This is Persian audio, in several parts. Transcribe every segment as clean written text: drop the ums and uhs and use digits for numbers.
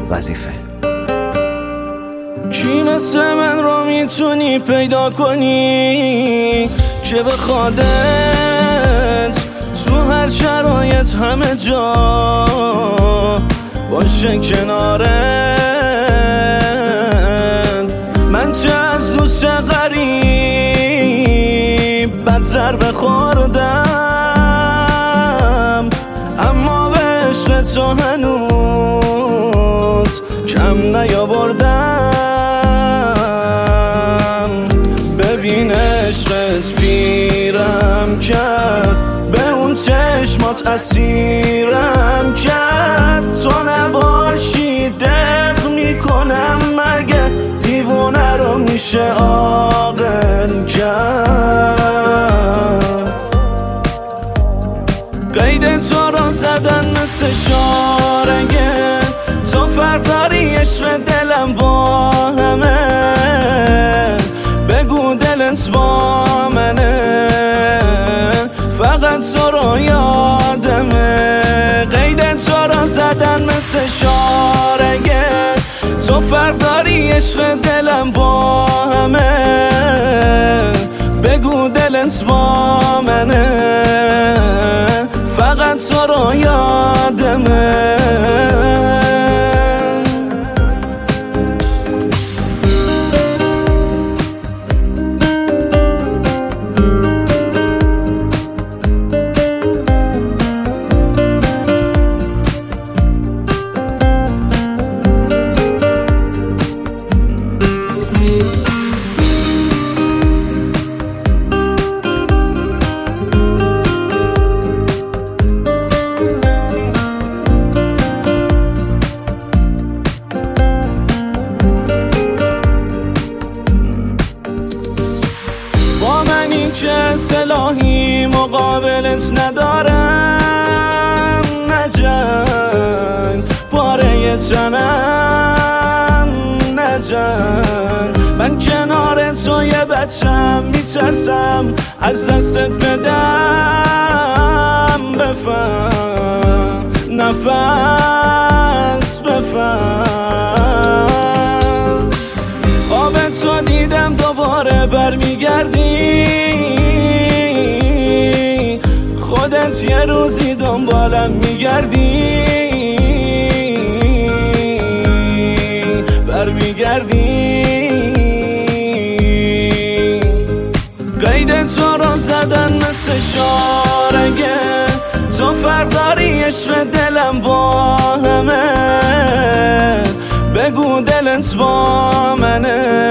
وظیفه. کی مثل من رو میتونی پیدا کنی که بخوادت تو هر شرایط همه جا باشه کنارت؟ من چه از دوست غریب بد ضربه خوردم، اما به عشق تو هنوز کم نیاوردم. ببین عشقت پیرم کرد، به اون چشمات اسیرم کرد. تو نباشی دق میکنم، مگه دیوونه رو میشه عاقل کرد؟ قید تو رو زدن مثل شارگه، تو فرق داری عشق دلم با همه. بگو دلت با منه، فقط تو رو یادمه. قید تو رو زدن مثل شارگه، تو فرق داری عشق دلم با همه. بگو دلت با منه، فقط تو رو یادمه. که اصطلاحی مقابلت ندارم، نجنگ پاره تنم، نجنگ. من کنار تو یه بچم، میترسم از دستت بدم. بفهم نفس بفهم، خواب تو دیدم دوباره برمیگردی. خودت یه روزی دنبالم میگردی، برمیگردی. قید تو رو زدن مثل شارگه، تو فرق داری عشق دلم با همه. بگو دلت با منه،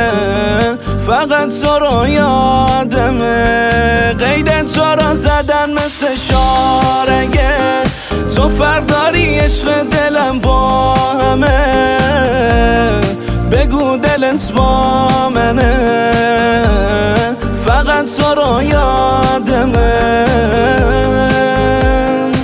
فقط تو رو یادمه. قید تو رو زدن مثل شارگه، تو فرق داری عشق دلم با همه. بگو دلت با منه، فقط تو رو یادمه.